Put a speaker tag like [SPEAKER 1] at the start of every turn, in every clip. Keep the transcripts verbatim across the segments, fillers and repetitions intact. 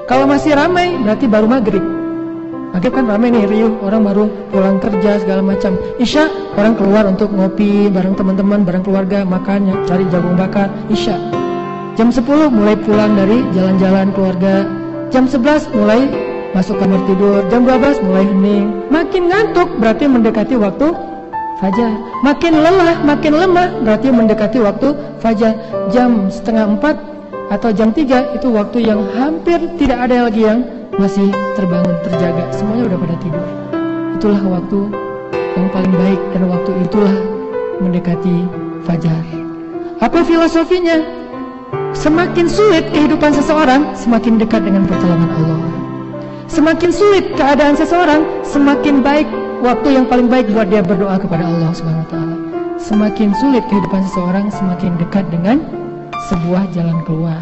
[SPEAKER 1] Kalau masih ramai berarti baru maghrib. Maghrib kan ramai nih, riuh, orang baru pulang kerja segala macam. Isya orang keluar untuk ngopi bareng teman-teman, bareng keluarga, makan, cari jagung bakar. Isya jam sepuluh mulai pulang dari jalan-jalan keluarga. Jam sebelas mulai masuk kamar tidur. Jam dua belas mulai hening. Makin ngantuk berarti mendekati waktu fajar. Makin lelah, makin lemah berarti mendekati waktu fajar. Jam setengah empat atau jam tiga itu waktu yang hampir tidak ada lagi yang masih terbangun, terjaga. Semuanya udah pada tidur. Itulah waktu yang paling baik, dan waktu itulah mendekati fajar. Apa filosofinya? Semakin sulit kehidupan seseorang, semakin dekat dengan pertolongan Allah. Semakin sulit keadaan seseorang, semakin baik waktu yang paling baik buat dia berdoa kepada Allah Subhanahu wa taala. Semakin sulit kehidupan seseorang, semakin dekat dengan sebuah jalan keluar.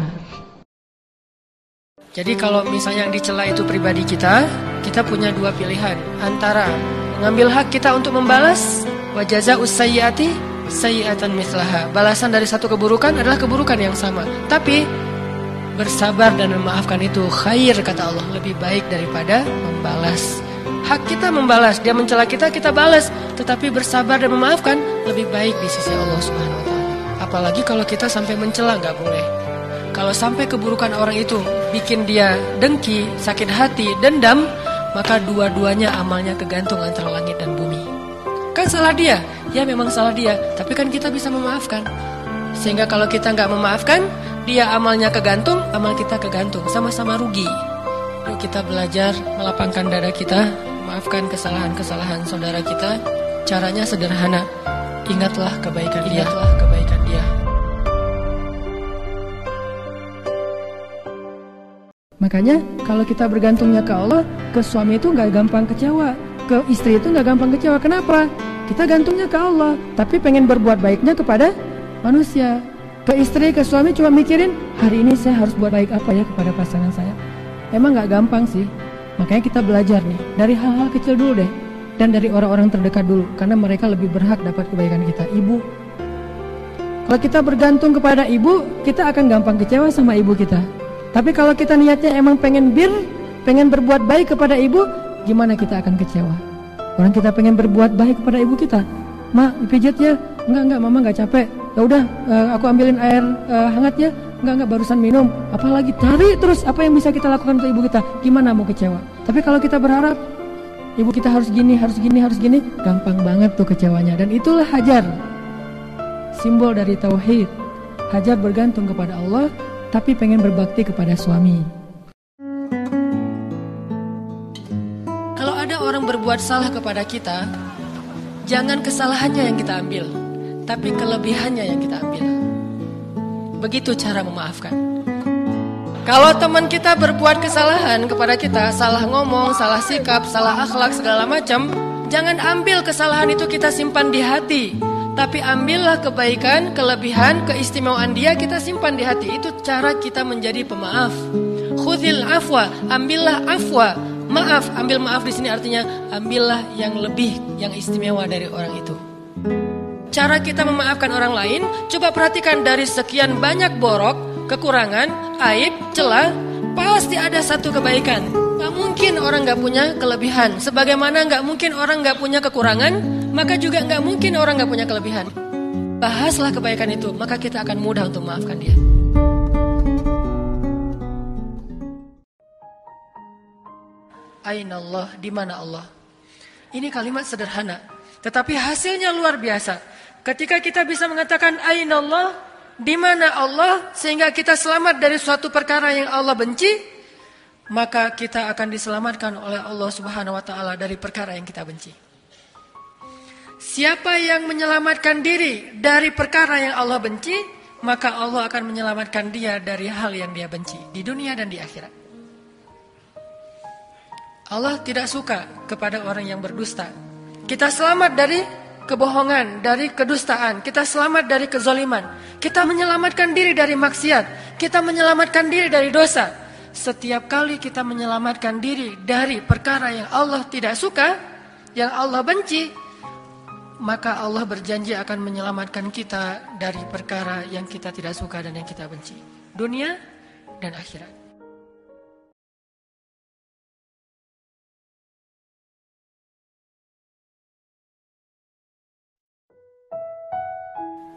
[SPEAKER 1] Jadi kalau misalnya yang dicela itu pribadi kita, kita punya dua pilihan. Antara mengambil hak kita untuk membalas, wa jazaa'us sayyi'ati sayyi'atan mithlaha. Balasan dari satu keburukan adalah keburukan yang sama. Tapi bersabar dan memaafkan itu khair, kata Allah, lebih baik daripada membalas. Hak kita membalas, dia mencela kita, kita balas. Tetapi bersabar dan memaafkan lebih baik di sisi Allah Subhanahu wa taala. Apalagi kalau kita sampai mencela, nggak boleh. Kalau sampai keburukan orang itu bikin dia dengki, sakit hati, dendam, maka dua-duanya amalnya kegantung antara langit dan bumi. Kan salah dia, ya memang salah dia, tapi kan kita bisa memaafkan. Sehingga kalau kita nggak memaafkan, dia amalnya kegantung, amal kita kegantung, sama-sama rugi. Yuk kita belajar melapangkan dada kita, maafkan kesalahan-kesalahan saudara kita. Caranya sederhana, ingatlah kebaikan dia, ingatlah kebaikan dia. Makanya kalau kita bergantungnya ke Allah, ke suami itu nggak gampang kecewa, ke istri itu nggak gampang kecewa. Kenapa? Kita gantungnya ke Allah, tapi pengen berbuat baiknya kepada manusia. Ke istri, ke suami cuma mikirin, hari ini saya harus buat baik apa ya kepada pasangan saya. Emang nggak gampang sih. Makanya kita belajar nih dari hal-hal kecil dulu deh, dan dari orang-orang terdekat dulu, karena mereka lebih berhak dapat kebaikan kita. Ibu, kalau kita bergantung kepada ibu, kita akan gampang kecewa sama ibu kita. Tapi kalau kita niatnya emang pengen bir, pengen berbuat baik kepada ibu, gimana kita akan kecewa? Orang kita pengen berbuat baik kepada ibu kita, "Ma, dipijit ya." "Enggak, enggak, mama enggak capek." "Ya udah, uh, aku ambilin air uh, hangatnya." "Enggak, enggak, barusan minum." Apalagi cari terus apa yang bisa kita lakukan untuk ibu kita. Gimana mau kecewa? Tapi kalau kita berharap ibu kita harus gini, harus gini, harus gini, gampang banget tuh kecewanya. Dan itulah hajar, simbol dari tauhid. Hajar bergantung kepada Allah, tapi pengen berbakti kepada suami. Kalau ada orang berbuat salah kepada kita, jangan kesalahannya yang kita ambil, tapi kelebihannya yang kita ambil. Begitu cara memaafkan. Kalau teman kita berbuat kesalahan kepada kita, salah ngomong, salah sikap, salah akhlak, segala macam, jangan ambil kesalahan itu kita simpan di hati. Tapi ambillah kebaikan, kelebihan, keistimewaan dia kita simpan di hati. Itu cara kita menjadi pemaaf. Khudhil afwa, ambillah afwa. Maaf, ambil maaf di sini artinya ambillah yang lebih, yang istimewa dari orang itu. Cara kita memaafkan orang lain, coba perhatikan dari sekian banyak borok, kekurangan, aib, celah, pasti ada satu kebaikan. Gak mungkin orang gak punya kelebihan. Sebagaimana gak mungkin orang gak punya kekurangan, maka juga gak mungkin orang gak punya kelebihan. Bahaslah kebaikan itu, maka kita akan mudah untuk memaafkan dia. Aina Allah, di mana Allah? Ini kalimat sederhana, tetapi hasilnya luar biasa. Ketika kita bisa mengatakan Aina Allah, di mana Allah, sehingga kita selamat dari suatu perkara yang Allah benci, maka kita akan diselamatkan oleh Allah Subhanahu wa taala dari perkara yang kita benci. Siapa yang menyelamatkan diri dari perkara yang Allah benci, maka Allah akan menyelamatkan dia dari hal yang dia benci di dunia dan di akhirat. Allah tidak suka kepada orang yang berdusta. Kita selamat dari kebohongan, dari kedustaan. Kita selamat dari kezaliman. Kita menyelamatkan diri dari maksiat. Kita menyelamatkan diri dari dosa. Setiap kali kita menyelamatkan diri dari perkara yang Allah tidak suka, yang Allah benci, maka Allah berjanji akan menyelamatkan kita dari perkara yang kita tidak suka dan yang kita benci, dunia dan akhirat.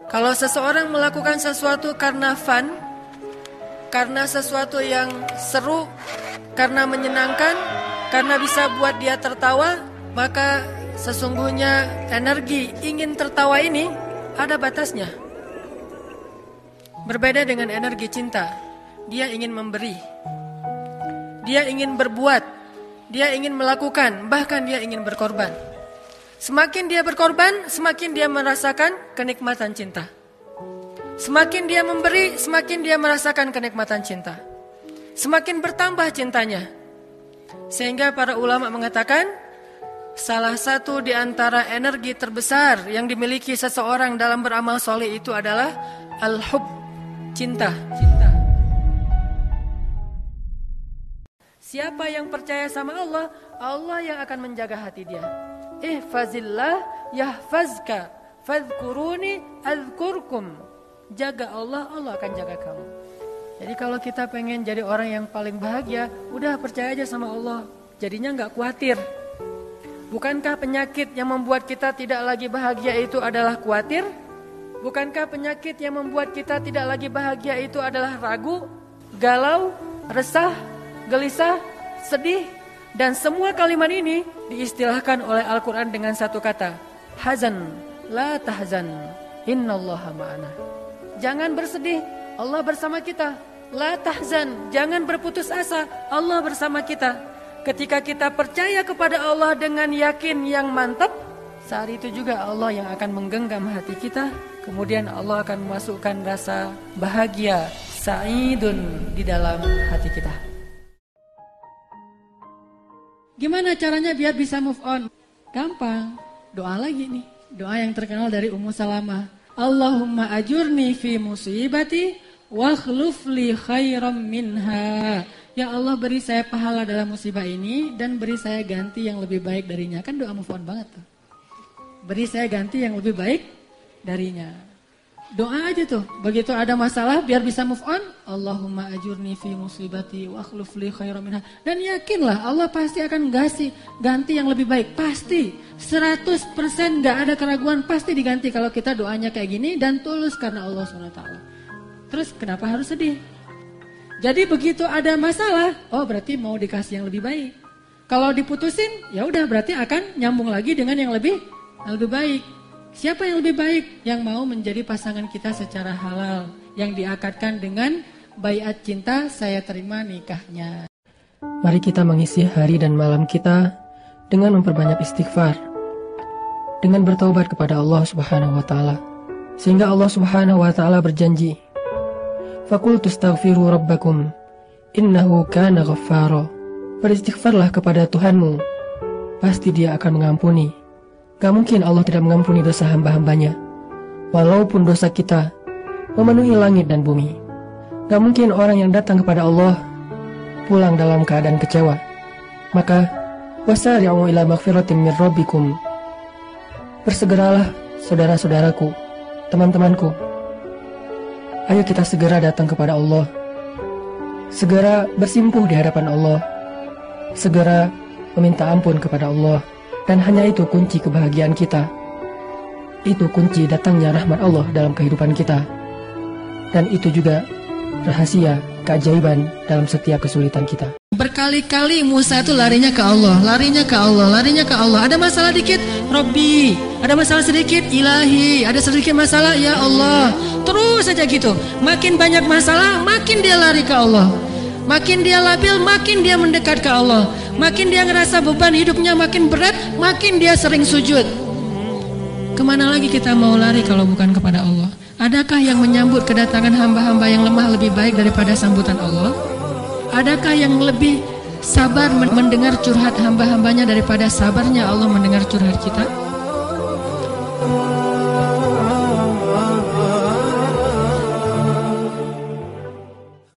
[SPEAKER 1] Kalau seseorang melakukan sesuatu karena fun, karena sesuatu yang seru, karena menyenangkan, karena bisa buat dia tertawa, maka sesungguhnya energi ingin tertawa ini ada batasnya. Berbeda dengan energi cinta, dia ingin memberi, dia ingin berbuat, dia ingin melakukan, bahkan dia ingin berkorban. Semakin dia berkorban, semakin dia merasakan kenikmatan cinta. Semakin dia memberi, semakin dia merasakan kenikmatan cinta. Semakin bertambah cintanya. Sehingga para ulama mengatakan, salah satu di antara energi terbesar yang dimiliki seseorang dalam beramal soleh itu adalah al-hub, cinta. Cinta. Siapa yang percaya sama Allah, Allah yang akan menjaga hati dia. Ihfazillah yahfazka fadhkuruni adzkurkum. Jaga Allah, Allah akan jaga kamu. Jadi kalau kita pengen jadi orang yang paling bahagia, udah percaya aja sama Allah. Jadinya gak khawatir. Bukankah penyakit yang membuat kita tidak lagi bahagia itu adalah khawatir? Bukankah penyakit yang membuat kita tidak lagi bahagia itu adalah ragu, galau, resah, gelisah, sedih? Dan semua kalimat ini diistilahkan oleh Al-Quran dengan satu kata, hazan, la tahzan, innallaha ma'ana. Jangan bersedih, Allah bersama kita. La tahzan, jangan berputus asa, Allah bersama kita. Ketika kita percaya kepada Allah dengan yakin yang mantap, saat itu juga Allah yang akan menggenggam hati kita. Kemudian Allah akan memasukkan rasa bahagia, sa'idun di dalam hati kita. Gimana caranya biar bisa move on? Gampang, doa lagi nih. Doa yang terkenal dari Ummu Salamah. Allahumma ajurni fi musibati wa akhlufli khairam minha. Ya Allah, beri saya pahala dalam musibah ini dan beri saya ganti yang lebih baik darinya. Kan doa move on banget tuh. Beri saya ganti yang lebih baik darinya. Doa aja tuh, begitu ada masalah biar bisa move on. Allahumma ajurni fi musibati wa akhluf li khairan minha. Dan yakinlah Allah pasti akan ngasih ganti yang lebih baik. Pasti, seratus persen gak ada keraguan, pasti diganti kalau kita doanya kayak gini dan tulus karena Allah subhanahu wa taala. Terus kenapa harus sedih? Jadi begitu ada masalah, oh berarti mau dikasih yang lebih baik. Kalau diputusin, ya udah berarti akan nyambung lagi dengan yang lebih yang lebih baik. Siapa yang lebih baik? Yang mau menjadi pasangan kita secara halal, yang diakadkan dengan baiat cinta, saya terima nikahnya. Mari kita mengisi hari dan malam kita dengan memperbanyak istighfar, dengan bertaubat kepada Allah Subhanahu wa taala. Sehingga Allah Subhanahu wa taala berjanji, "Faqultu astaghfiru rabbakum innahu kana ghaffara." Beristighfarlah kepada Tuhanmu, pasti Dia akan mengampuni. Gak mungkin Allah tidak mengampuni dosa hamba-hambanya, walaupun dosa kita memenuhi langit dan bumi. Gak mungkin orang yang datang kepada Allah pulang dalam keadaan kecewa. Maka wasari'u ila maghfiratin min rabbikum. Bersegeralah saudara-saudaraku, teman-temanku. Ayo kita segera datang kepada Allah. Segera bersimpuh di hadapan Allah. Segera meminta ampun kepada Allah. Dan hanya itu kunci kebahagiaan kita. Itu kunci datangnya rahmat Allah dalam kehidupan kita. Dan itu juga rahasia keajaiban dalam setiap kesulitan kita. Berkali-kali Musa itu larinya ke Allah, larinya ke Allah, larinya ke Allah. Ada masalah dikit, Robbi. Ada masalah sedikit, Ilahi. Ada sedikit masalah, ya Allah. Terus saja gitu. Makin banyak masalah, makin dia lari ke Allah. Makin dia labil, makin dia mendekat ke Allah. Makin dia ngerasa beban hidupnya makin berat, makin dia sering sujud. Kemana lagi kita mau lari kalau bukan kepada Allah? Adakah yang menyambut kedatangan hamba-hamba yang lemah lebih baik daripada sambutan Allah? Adakah yang lebih sabar mendengar curhat hamba-hambanya daripada sabarnya Allah mendengar curhat kita?